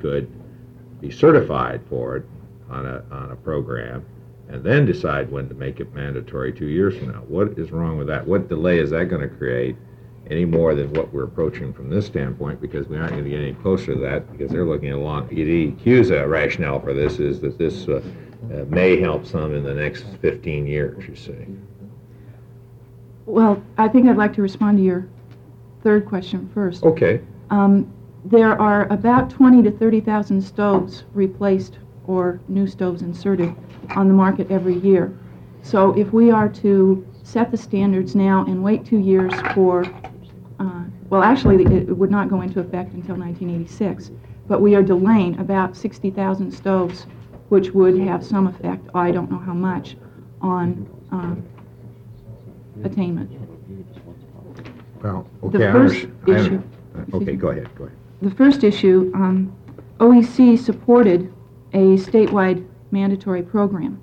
could be certified for it on a program, and then decide when to make it mandatory 2 years from now. What is wrong with that? What delay is that going to create any more than what we're approaching from this standpoint? Because we aren't going to get any closer to that, because they're looking at long. EQ's rationale for this is that this may help some in the next 15 years, you see. Well, I think I'd like to respond to your third question first. Okay. There are about 20 to 30,000 stoves replaced or new stoves inserted on the market every year. So if we are to set the standards now and wait 2 years for, well, actually it would not go into effect until 1986, but we are delaying about 60,000 stoves, which would have some effect, I don't know how much, on attainment. Well, okay, The first issue. Okay, go ahead. The first issue, OEC supported a statewide mandatory program.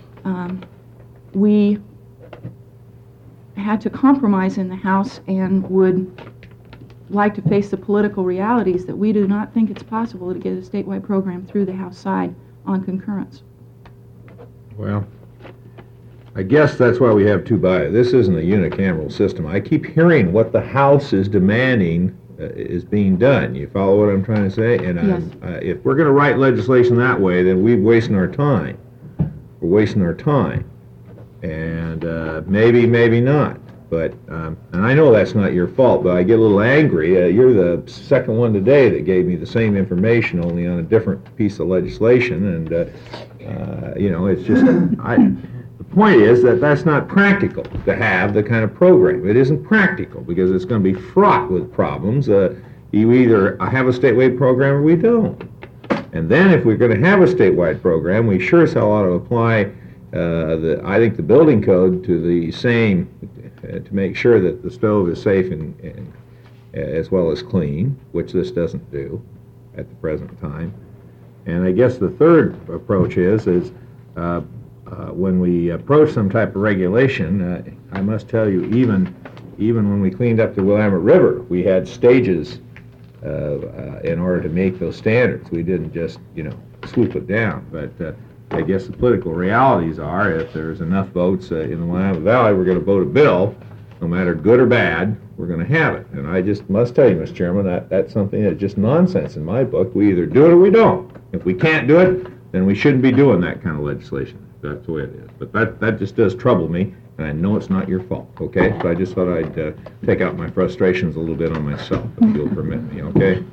We had to compromise in the House and would like to face the political realities that we do not think it's possible to get a statewide program through the House side on concurrence. Well, I guess that's why we have two bias. This isn't a unicameral system. I keep hearing what the House is demanding is being done. You follow what I'm trying to say? And yes. If we're going to write legislation that way, then we're wasting our time. We're wasting our time. And maybe not. But, and I know that's not your fault, but I get a little angry. You're the second one today that gave me the same information, only on a different piece of legislation. And, you know, it's just, the point is that that's not practical to have the kind of program. It isn't practical because it's going to be fraught with problems. You either have a statewide program or we don't. And then if we're going to have a statewide program, we sure as hell ought to apply I think the building code to the same, to make sure that the stove is safe and as well as clean, which this doesn't do at the present time. And I guess the third approach is when we approach some type of regulation, I must tell you, even when we cleaned up the Willamette River, we had stages in order to make those standards. We didn't just, you know, swoop it down. But I guess the political realities are, if there's enough votes in the Willamette Valley, we're going to vote a bill, no matter good or bad, we're going to have it. And I just must tell you, Mr. Chairman, that's something that's just nonsense in my book. We either do it or we don't. If we can't do it, then we shouldn't be doing that kind of legislation. That's the way it is. But that just does trouble me, and I know it's not your fault, okay? So I just thought I'd take out my frustrations a little bit on myself, if you'll permit me, okay?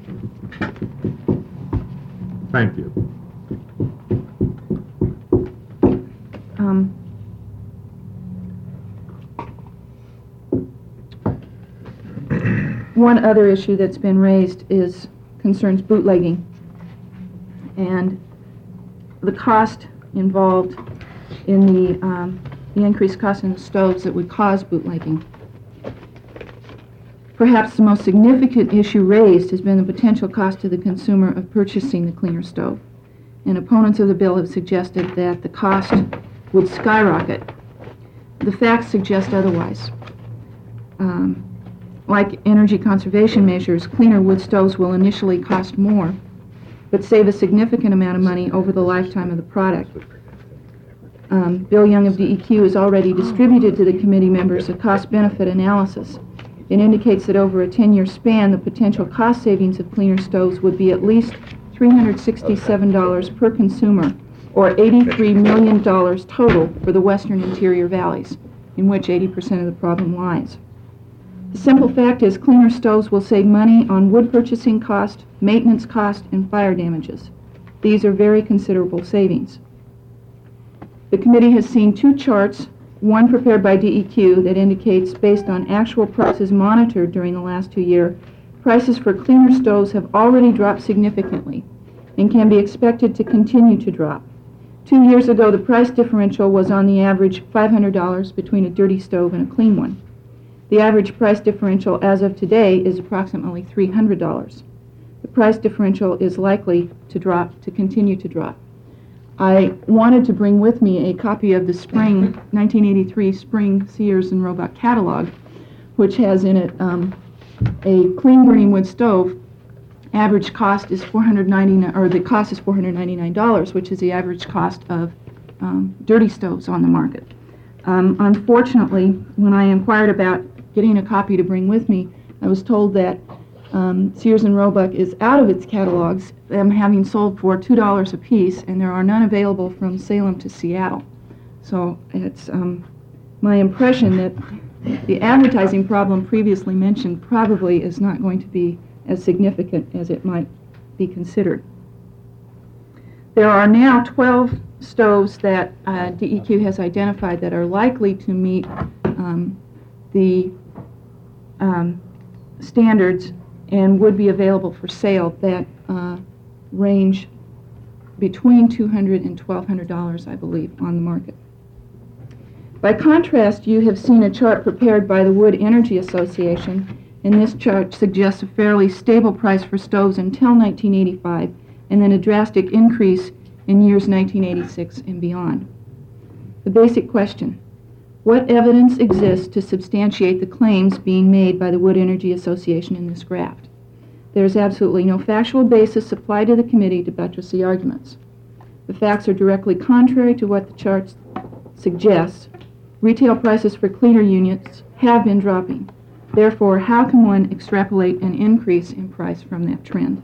Thank you. One other issue that's been raised concerns bootlegging and the cost involved in the increased cost in the stoves that would cause bootlegging. Perhaps the most significant issue raised has been the potential cost to the consumer of purchasing the cleaner stove. And opponents of the bill have suggested that the cost would skyrocket. The facts suggest otherwise. Like energy conservation measures, cleaner wood stoves will initially cost more, but save a significant amount of money over the lifetime of the product. Bill Young of DEQ has already distributed to the committee members a cost-benefit analysis. It indicates that over a 10-year span, the potential cost savings of cleaner stoves would be at least $367 per consumer, or $83 million total for the western interior valleys, in which 80% of the problem lies. The simple fact is cleaner stoves will save money on wood purchasing cost, maintenance cost, and fire damages. These are very considerable savings. The committee has seen two charts, one prepared by DEQ that indicates, based on actual prices monitored during the last 2 years, prices for cleaner stoves have already dropped significantly and can be expected to continue to drop. 2 years ago, the price differential was on the average $500 between a dirty stove and a clean one. The average price differential as of today is approximately $300. The price differential is likely to continue to drop. I wanted to bring with me a copy of the spring 1983 Spring Sears and Roebuck catalog, which has in it a clean burning wood stove average cost is $499, or the cost is $499, which is the average cost of dirty stoves on the market. Unfortunately, when I inquired about getting a copy to bring with me, I was told that Sears and Roebuck is out of its catalogs, them having sold for $2 a piece, and there are none available from Salem to Seattle. So it's my impression that the advertising problem previously mentioned probably is not going to be as significant as it might be considered. There are now 12 stoves that DEQ has identified that are likely to meet the standards and would be available for sale that range between $200 and $1,200, I believe, on the market. By contrast, you have seen a chart prepared by the Wood Energy Association, and this chart suggests a fairly stable price for stoves until 1985, and then a drastic increase in years 1986 and beyond. The basic question: what evidence exists to substantiate the claims being made by the Wood Energy Association in this graph? There is absolutely no factual basis supplied to the committee to buttress the arguments. The facts are directly contrary to what the chart suggests. Retail prices for cleaner units have been dropping. Therefore, how can one extrapolate an increase in price from that trend?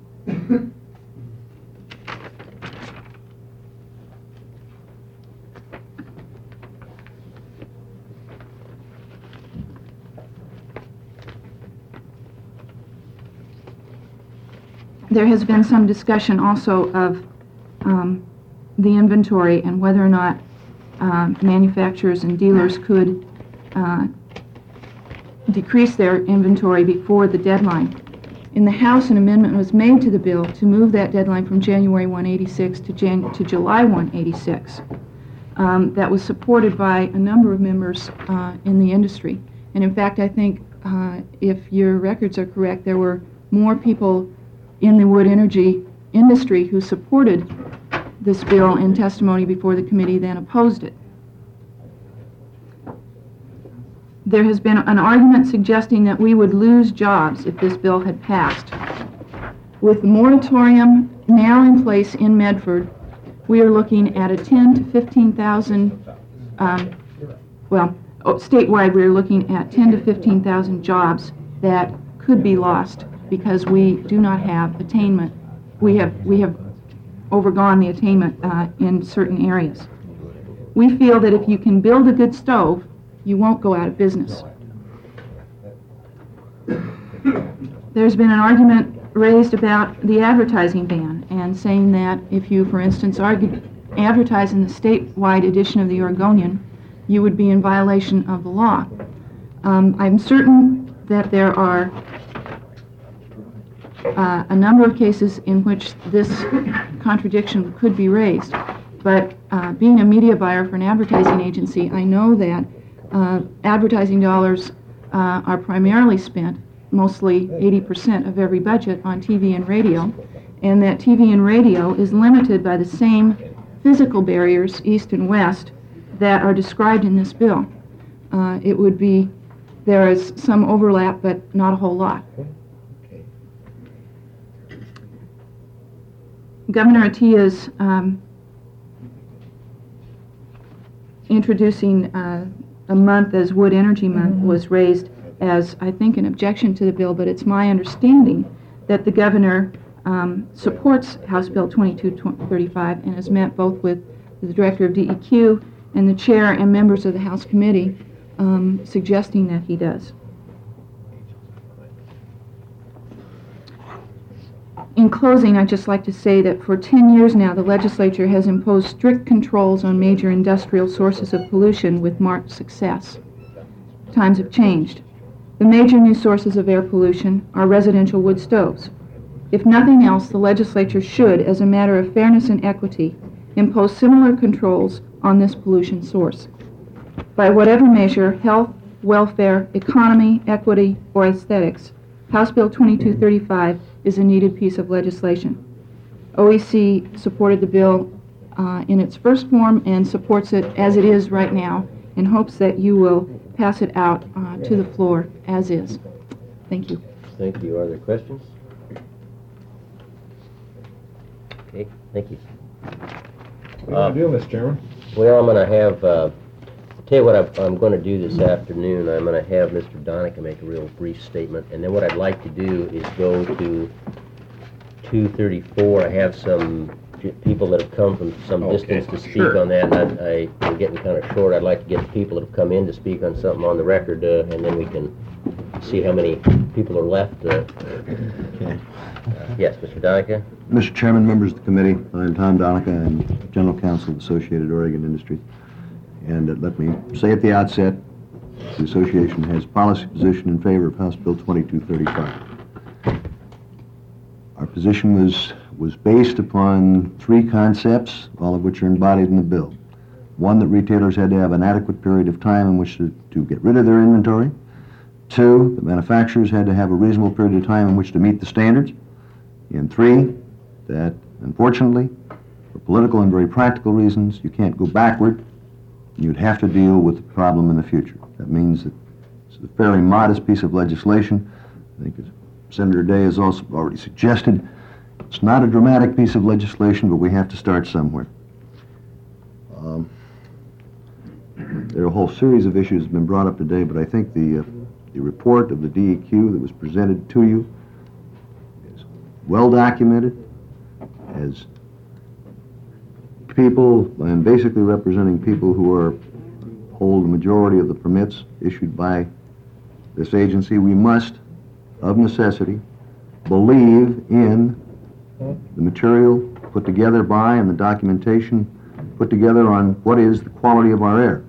There has been some discussion also of the inventory and whether or not manufacturers and dealers could decrease their inventory before the deadline. In the House, an amendment was made to the bill to move that deadline from January 1, 86 to July 1, 86. That was supported by a number of members in the industry. And in fact, I think if your records are correct, there were more people in the wood energy industry who supported this bill in testimony before the committee than opposed it. There has been an argument suggesting that we would lose jobs if this bill had passed. With the moratorium now in place in Medford, we are looking at a 10 to 15,000, statewide we're looking at 10 to 15,000 jobs that could be lost because we do not have attainment. We have overgone the attainment in certain areas. We feel that if you can build a good stove, you won't go out of business. There's been an argument raised about the advertising ban and saying that if you, for instance, advertise in the statewide edition of the Oregonian, you would be in violation of the law. I'm certain that there are a number of cases in which this contradiction could be raised, but being a media buyer for an advertising agency, I know that advertising dollars are primarily spent, mostly 80% of every budget, on TV and radio, and that TV and radio is limited by the same physical barriers, east and west, that are described in this bill. There is some overlap, but not a whole lot. Governor Atia's introducing a month as Wood Energy Month was raised as, I think, an objection to the bill, but it's my understanding that the governor supports House Bill 2235 and has met both with the director of DEQ and the chair and members of the House committee suggesting that he does. In closing, I'd just like to say that for 10 years now, the legislature has imposed strict controls on major industrial sources of pollution with marked success. Times have changed. The major new sources of air pollution are residential wood stoves. If nothing else, the legislature should, as a matter of fairness and equity, impose similar controls on this pollution source. By whatever measure, health, welfare, economy, equity, or aesthetics, House Bill 2235 is a needed piece of legislation. OEC supported the bill in its first form and supports it as it is right now in hopes that you will pass it out to the floor as is. Thank you. Thank you. Are there questions? Okay, thank you. What do you want to do, Mr. Chairman? Well, I'm going to have, I'll tell you what I'm going to do this afternoon. I'm going to have Mr. Donica make a real brief statement, and then what I'd like to do is go to 234. I have some people that have come from some distance to speak sure. on that, and we're getting kind of short. I'd like to get the people that have come in to speak on something on the record, and then we can see how many people are left. Okay. Yes, Mr. Donica? Mr. Chairman, members of the committee, I'm Tom Donica. I'm General Counsel of Associated Oregon Industries. And let me say at the outset, the association has policy position in favor of House Bill 2235. Our position was based upon three concepts, all of which are embodied in the bill. One, that retailers had to have an adequate period of time in which to get rid of their inventory. Two, that manufacturers had to have a reasonable period of time in which to meet the standards. And three, that unfortunately, for political and very practical reasons, you can't go backward. You'd have to deal with the problem in the future. That means that it's a fairly modest piece of legislation. I think as Senator Day has also already suggested, it's not a dramatic piece of legislation, but we have to start somewhere. There are a whole series of issues that have been brought up today, but I think the report of the DEQ that was presented to you is well documented, as people, and basically representing people who hold the majority of the permits issued by this agency. We must, of necessity, believe in the material put together by and the documentation put together on what is the quality of our air.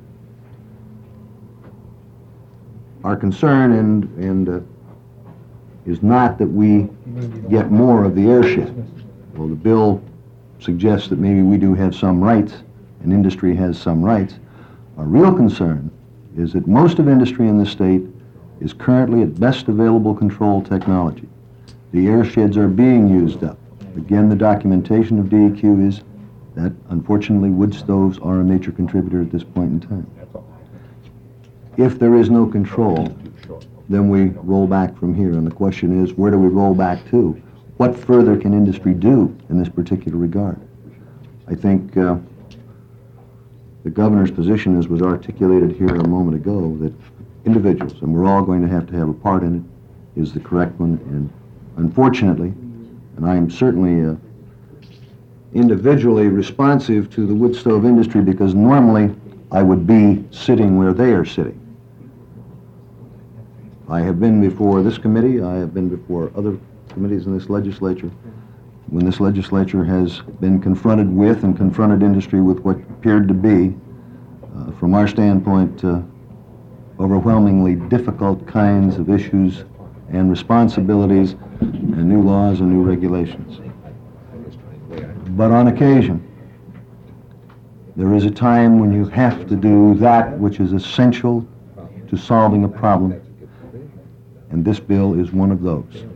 Our concern is not that we get more of the airship. Well, the bill suggests that maybe we do have some rights, and industry has some rights. Our real concern is that most of industry in this state is currently at best available control technology. The air sheds are being used up. Again, the documentation of DEQ is that, unfortunately, wood stoves are a major contributor at this point in time. If there is no control, then we roll back from here, and the question is, where do we roll back to? What further can industry do in this particular regard? I think the governor's position, as was articulated here a moment ago, that individuals, and we're all going to have a part in it, is the correct one. And unfortunately, and I am certainly individually responsive to the wood stove industry, because normally I would be sitting where they are sitting. I have been before this committee, I have been before other committees in this legislature, when this legislature has been confronted with and confronted industry with what appeared to be, from our standpoint, overwhelmingly difficult kinds of issues and responsibilities and new laws and new regulations. But on occasion, there is a time when you have to do that which is essential to solving a problem, and this bill is one of those.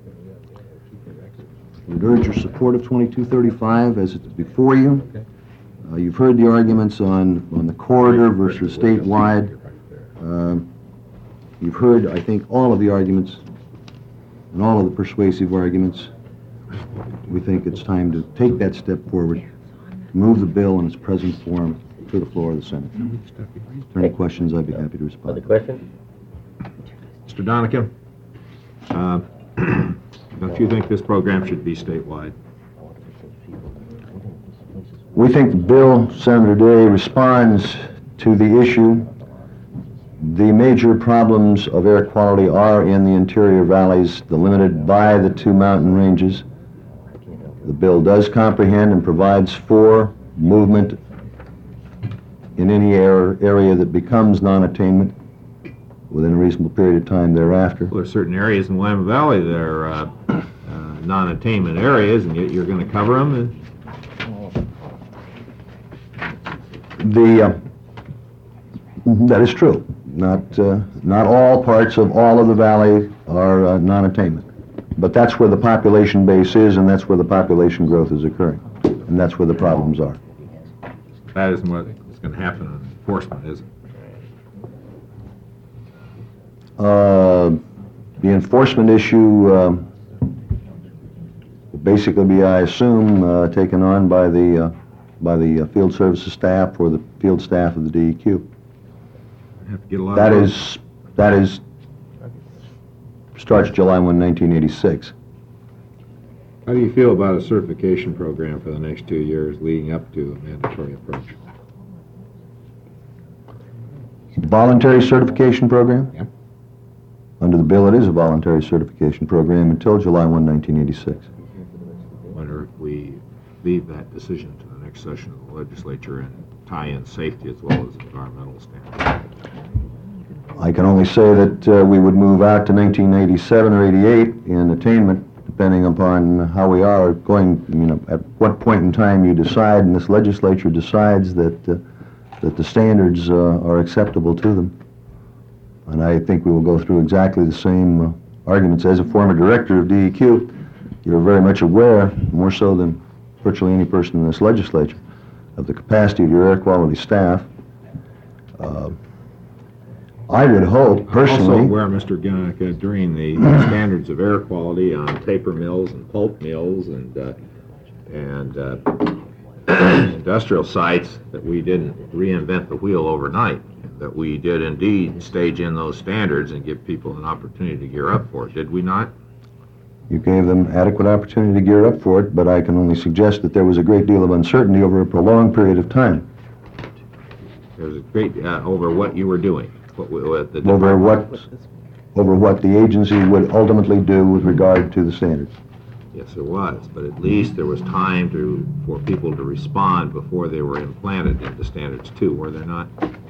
I would urge your support of 2235 as it's before you. You've heard the arguments on the corridor versus statewide. You've heard, I think, all of the arguments and all of the persuasive arguments. We think it's time to take that step forward, to move the bill in its present form to the floor of the Senate. If there are any questions, I'd be happy to respond. Other questions? Mr. Donica, don't you think this program should be statewide? We think the bill, Senator Day, responds to the issue. The major problems of air quality are in the interior valleys, delimited by the two mountain ranges. The bill does comprehend and provides for movement in any area that becomes non-attainment within a reasonable period of time thereafter. Well, there's certain areas in Willamette Valley that are non-attainment areas, and yet you're going to cover them. That is true. Not all parts of all of the valley are non-attainment. But that's where the population base is, and that's where the population growth is occurring. And that's where the problems are. That isn't what is going to happen on enforcement, is it? The enforcement issue will basically be, I assume, taken on by the field services staff or the field staff of the DEQ. Have to get a lot That of... is, starts July 1, 1986. How do you feel about a certification program for the next 2 years leading up to a mandatory approach? Voluntary certification program? Yep. Under the bill, it is a voluntary certification program until July 1, 1986. Wonder if we leave that decision to the next session of the legislature and tie in safety as well as environmental standards. I can only say that we would move out to 1987 or 88 in attainment, depending upon how we are going, at what point in time you decide and this legislature decides that the standards are acceptable to them. And I think we will go through exactly the same arguments. As a former director of DEQ, you're very much aware, more so than virtually any person in this legislature, of the capacity of your air quality staff. I would hope, personally... Also aware, Mr. Gunnick, during the standards of air quality on paper mills and pulp mills and industrial sites, that we didn't reinvent the wheel overnight, that we did indeed stage in those standards and give people an opportunity to gear up for it, did we not? You gave them adequate opportunity to gear up for it, but I can only suggest that there was a great deal of uncertainty over a prolonged period of time. There was a great, over what you were doing. Over what the agency would ultimately do with regard to the standards. Yes, there was, but at least there was time for people to respond before they were implanted into standards 2, were there not?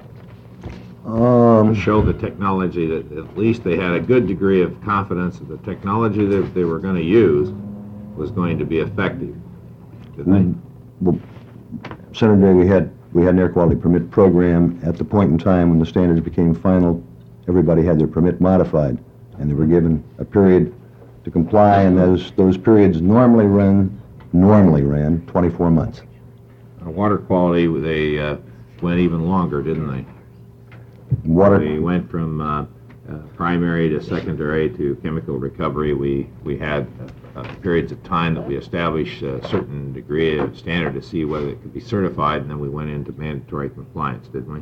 To show the technology that at least they had a good degree of confidence that the technology that they were going to use was going to be effective, didn't Well, Senator Day, we had an air quality permit program at the point in time when the standards became final. Everybody had their permit modified, and they were given a period to comply, and those periods normally ran 24 months. they? Water quality, they went even longer, didn't they? We went from primary to secondary to chemical recovery. We had periods of time that we established a certain degree of standard to see whether it could be certified, and then we went into mandatory compliance, didn't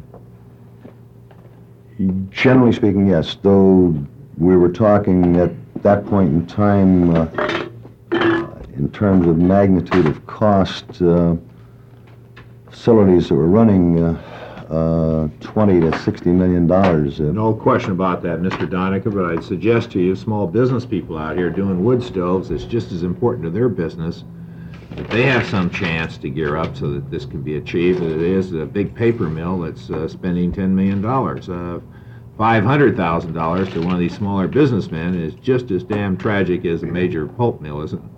we? Generally speaking, yes, though we were talking at that point in time in terms of magnitude of cost, facilities that were running $20 to $60 million. No question about that, Mr. Donica, but I'd suggest to you, small business people out here doing wood stoves, it's just as important to their business that they have some chance to gear up so that this can be achieved as it is a big paper mill that's spending $10 million. $500,000 to one of these smaller businessmen is just as damn tragic as a major pulp mill, isn't it?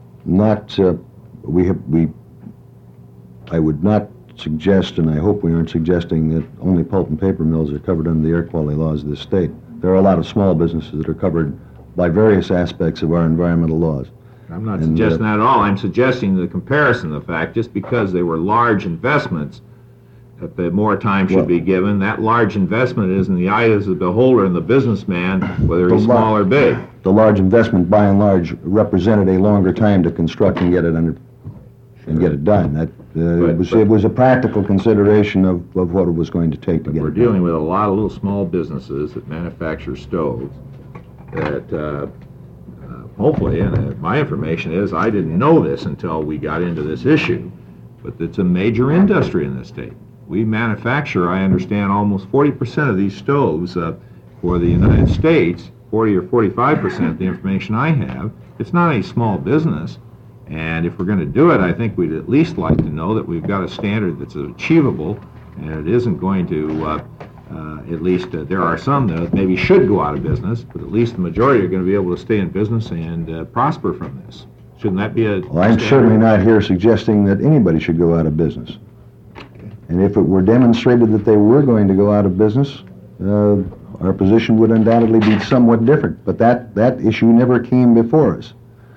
I would not suggest, and I hope we aren't suggesting, that only pulp and paper mills are covered under the air quality laws of this state. There are a lot of small businesses that are covered by various aspects of our environmental laws. I'm not suggesting that at all. I'm suggesting the comparison of the fact, just because they were large investments, that the more time should be given. That large investment is in the eyes of the beholder and the businessman, whether he's small or big. The large investment, by and large, represented a longer time to construct and get it under and get it done. That it was a practical consideration of what it was going to take to get it done. We're dealing with a lot of little small businesses that manufacture stoves that hopefully, and my information is, I didn't know this until we got into this issue, but it's a major industry in this state. We manufacture, I understand, almost 40% of these stoves for the United States, 40 or 45%, the information I have. It's not a small business, and if we're going to do it, I think we'd at least like to know that we've got a standard that's achievable, and it isn't going to, at least there are some that maybe should go out of business, but at least the majority are going to be able to stay in business and prosper from this. Shouldn't that be a Well, I'm certainly not here suggesting that anybody should go out of business. And if it were demonstrated that they were going to go out of business, our position would undoubtedly be somewhat different. But that issue never came before us.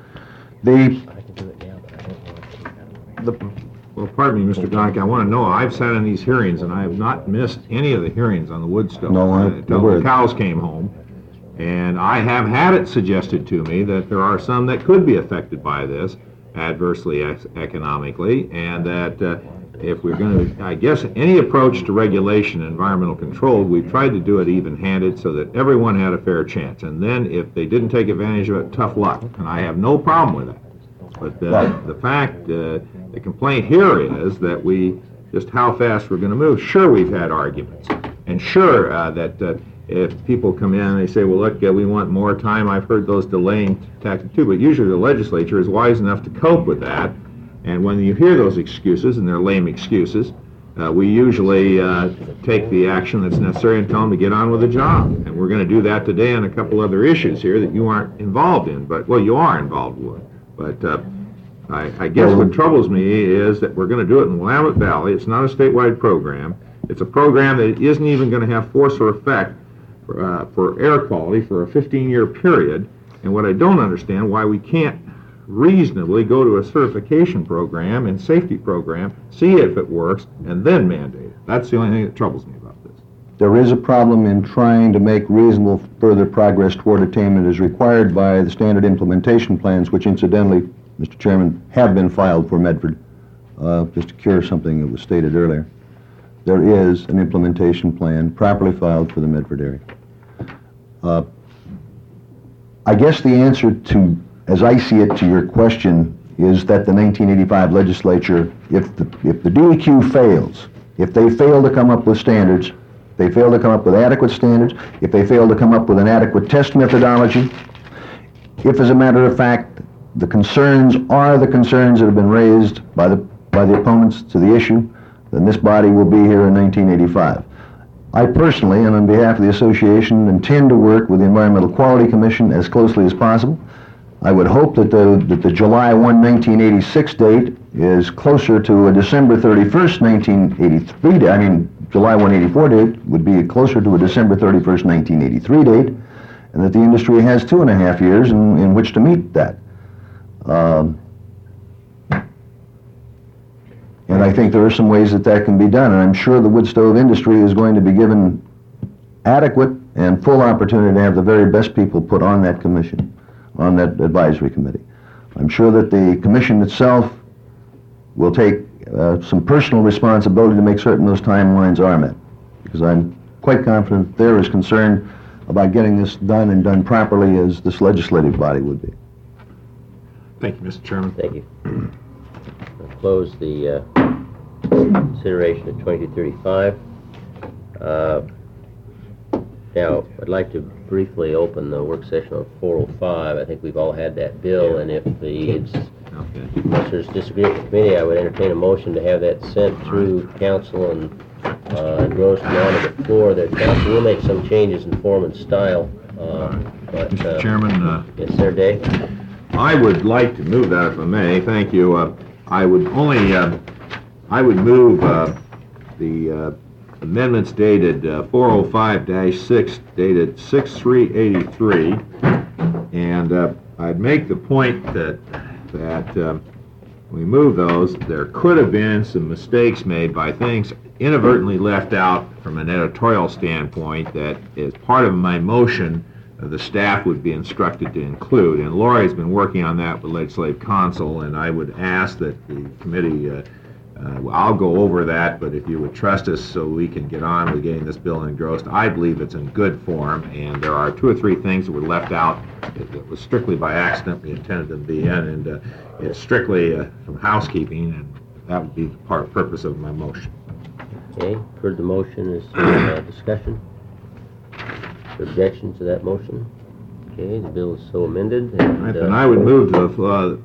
Well, pardon me, Mr. Donik, I want to know, I've sat in these hearings, and I have not missed any of the hearings on the wood stove until the cows came home. And I have had it suggested to me that there are some that could be affected by this, adversely economically, and that if we're going to, I guess, any approach to regulation and environmental control, we've tried to do it even-handed so that everyone had a fair chance. And then if they didn't take advantage of it, tough luck. And I have no problem with that. But the fact, the complaint here is that just how fast we're going to move. Sure, we've had arguments. And sure, that if people come in and they say, well, look, we want more time, I've heard those delaying tactics too, but usually the legislature is wise enough to cope with that. And when you hear those excuses, and they're lame excuses, we usually take the action that's necessary and tell them to get on with the job. And we're going to do that today on a couple other issues here that you aren't involved in, but, well, you are involved with. But I guess what troubles me is that we're going to do it in Willamette Valley. It's not a statewide program. It's a program that isn't even going to have force or effect for air quality for a 15-year period. And what I don't understand, why we can't reasonably go to a certification program and safety program, see if it works, and then mandate it. That's the only thing that troubles me about this. There is a problem in trying to make reasonable further progress toward attainment as required by the standard implementation plans, which incidentally, Mr. Chairman, have been filed for Medford, just to cure something that was stated earlier. There is an implementation plan properly filed for the Medford area. I guess the answer to, as I see it, to your question is that the 1985 legislature, if the DEQ fails, if they fail to come up with standards, they fail to come up with adequate standards, if they fail to come up with an adequate test methodology, if, as a matter of fact, the concerns are the concerns that have been raised by the opponents to the issue, then this body will be here in 1985. I personally, and on behalf of the association, intend to work with the Environmental Quality Commission as closely as possible. I would hope that the July 1, 1986 date is closer to a December 31st, 1983 date. I mean, July 1, 84 date would be closer to a December 31st, 1983 date, and that the industry has 2.5 years in which to meet that. And I think there are some ways that can be done, and I'm sure the wood stove industry is going to be given adequate and full opportunity to have the very best people put on that commission, on that advisory committee. I'm sure that the commission itself will take some personal responsibility to make certain those timelines are met, because I'm quite confident they're as concerned about getting this done and done properly as this legislative body would be. Thank you, Mr. Chairman. Thank you. I'll close the consideration of 2235. Now, I'd like to briefly open the work session on 405. I think we've all had that bill, and if unless there's disagreement with the committee, I would entertain a motion to have that sent through council and engrossed onto the floor. The council will make some changes in form and style. But, Mr. Chairman, yes, sir, Dave? I would like to move that, if I may. Thank you. I would move the amendments dated 405-6, dated 6/3/83, and I'd make the point that we move those. There could have been some mistakes made by things inadvertently left out from an editorial standpoint that, as part of my motion, the staff would be instructed to include. And Laurie's been working on that with Legislative Counsel, and I would ask that the committee, I'll go over that, but if you would trust us so we can get on with getting this bill engrossed. I believe it's in good form, and there are 2 or 3 things that were left out that was strictly by accident we intended them to be in, and it's strictly from housekeeping, and that would be purpose of my motion. Okay, heard the motion. Is discussion? Objection to that motion? Okay, the bill is so amended. And I would move to the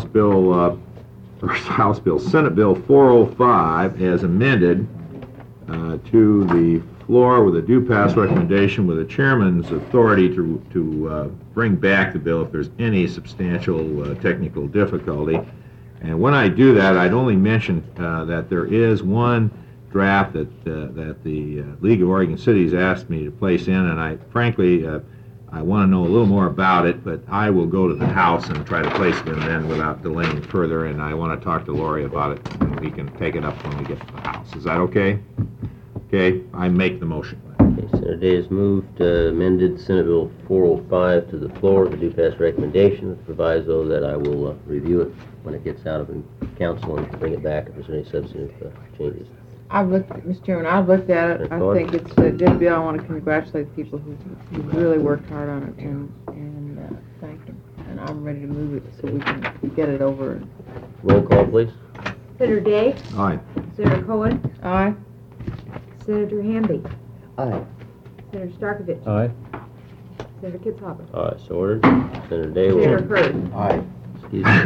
Senate Bill 405 as amended to the floor with a due pass recommendation with the chairman's authority to bring back the bill if there's any substantial technical difficulty. And when I do that, I'd only mention that there is one draft that the League of Oregon Cities asked me to place in, and I frankly I want to know a little more about it, but I will go to the House and try to place it in then without delaying further, and I want to talk to Laurie about it, and we can take it up when we get to the House. Is that okay? Okay, I make the motion. Okay, Senator Day has moved amended Senate Bill 405 to the floor with a do pass recommendation with the proviso that I will review it when it gets out of council and bring it back if there's any substantive changes. Mr. Chairman, I've looked at it. I Go think it's a good bill. I want to congratulate the people who really worked hard on it and thank them. And I'm ready to move it so we can get it over. Roll call, please. Senator Day? Aye. Senator Cohen? Aye. Senator Hamby? Aye. Senator Starkovich? Aye. Senator Kitzhaber? Aye, so ordered. Senator Day Senator will... Hurd? Aye. Excuse me.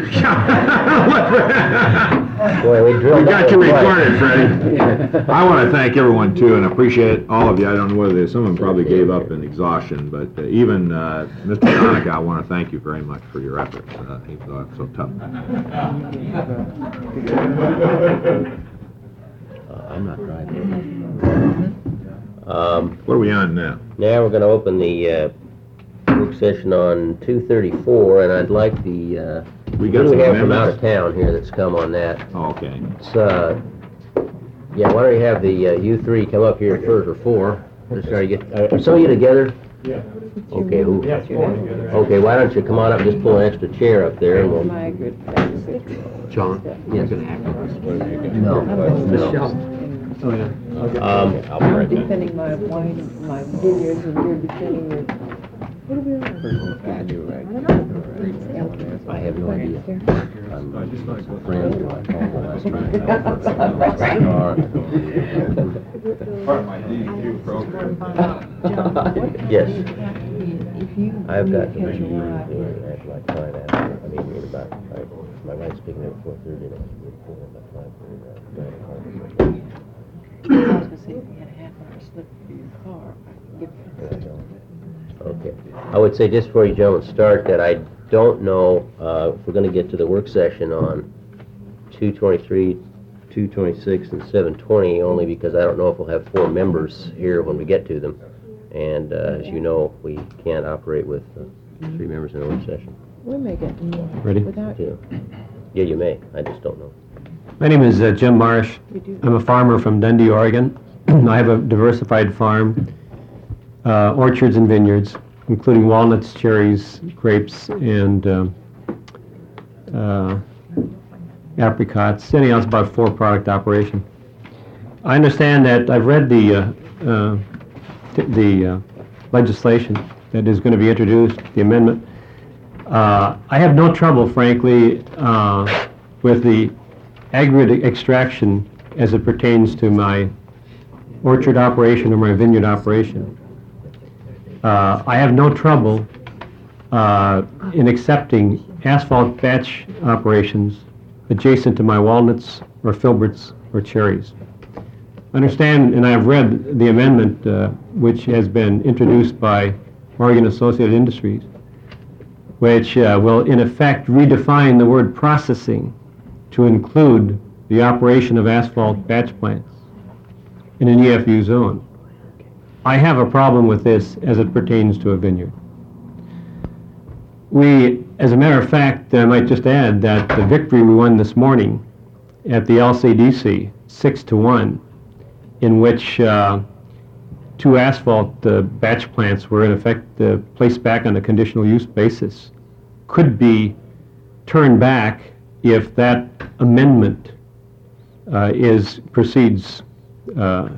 Boy, we We drilled got that you one twice. recorded, Freddie. I want to thank everyone too, and appreciate all of you. I don't know whether some of them probably gave up in exhaustion, but even Mr. Donica, I want to thank you very much for your efforts. He was so tough. I'm not driving. What are we on now? Now we're going to open the work session on 234, and I'd like the... We got who do some we have from out amendments? of town here that's come on that? Oh, okay. It's, yeah, why don't you have the you three come up here first, or four? Just try to get, are some of you together? Yeah. Okay, who? Yeah, four together. Okay, why don't you come on up and just pull an extra chair up there, and we'll... John? Yes. No, no. Oh, yeah. I'll be right back. Defending my vineyards and you're defending your... I have no idea. I'm a friend who I called last night. Part of my DEQ program. Yes. If you I've got to catch a be ride, at like 5 after. I mean, in about, my wife's picking up at 4:30, and I'm at 4, about 5:30. I was gonna say, if you had a half hour slip for your car, I could give you... Okay. I would say, just before you gentlemen start, that I don't know if we're going to get to the work session on 223, 226, and 720, only because I don't know if we'll have 4 members here when we get to them. And as you know, we can't operate with 3 members in a work session. We'll make it Ready? without you. Yeah, you may. I just don't know. My name is Jim Marsh. We do. I'm a farmer from Dundee, Oregon. I have a diversified farm, orchards and vineyards, including walnuts, cherries, grapes, and apricots. Anyhow, it's about a 4-product operation. I understand that I've read the legislation that is going to be introduced, the amendment. I have no trouble, frankly, with the aggregate extraction as it pertains to my orchard operation or my vineyard operation. I have no trouble in accepting asphalt batch operations adjacent to my walnuts or filberts or cherries. I understand, and I have read the amendment which has been introduced by Oregon Associated Industries, which will in effect redefine the word processing to include the operation of asphalt batch plants in an EFU zone. I have a problem with this as it pertains to a vineyard. We, as a matter of fact, I might just add that the victory we won this morning at the LCDC, 6-1, in which 2 asphalt batch plants were in effect placed back on a conditional use basis, could be turned back if that amendment proceeds. The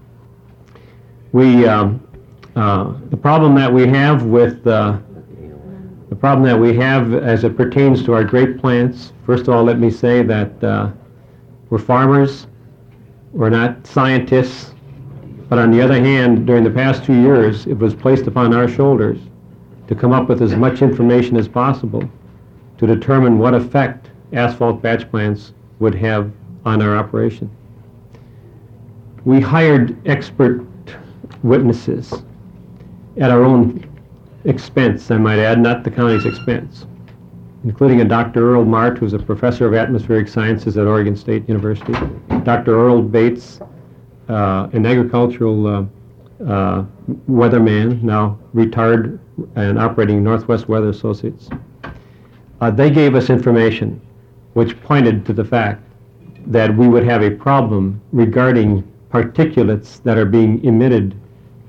problem that we have with the problem that we have as it pertains to our grape plants, first of all, let me say that we're farmers, we're not scientists, but on the other hand, during the past 2 years, it was placed upon our shoulders to come up with as much information as possible to determine what effect asphalt batch plants would have on our operation. We hired expert witnesses at our own expense, I might add, not the county's expense, including a Dr. Earl Mart, who's a professor of atmospheric sciences at Oregon State University, Dr. Earl Bates, an agricultural weatherman, now retired and operating Northwest Weather Associates. They gave us information which pointed to the fact that we would have a problem regarding particulates that are being emitted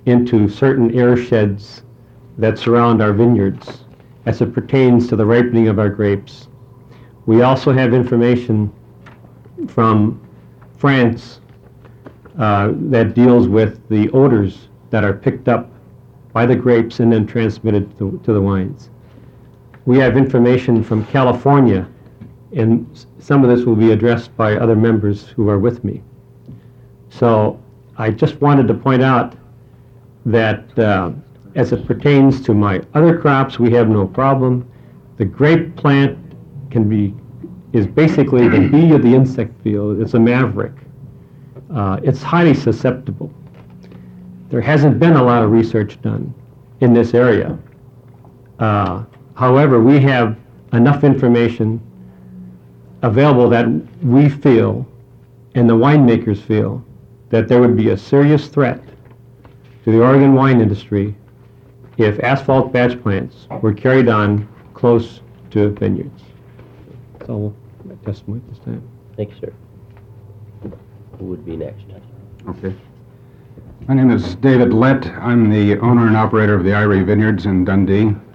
into certain air sheds that surround our vineyards as it pertains to the ripening of our grapes. We also have information from France that deals with the odors that are picked up by the grapes and then transmitted to the wines. We have information from California, and some of this will be addressed by other members who are with me. So I just wanted to point out that as it pertains to my other crops, we have no problem. The grape plant is basically the bee of the insect field. It's a maverick. It's highly susceptible. There hasn't been a lot of research done in this area. However, we have enough information available that we feel, and the winemakers feel, that there would be a serious threat to the Oregon wine industry if asphalt batch plants were carried on close to vineyards. That's all my testimony at this time. Thank you, sir. Who would be next? Okay. My name is David Lett. I'm the owner and operator of the Irie Vineyards in Dundee.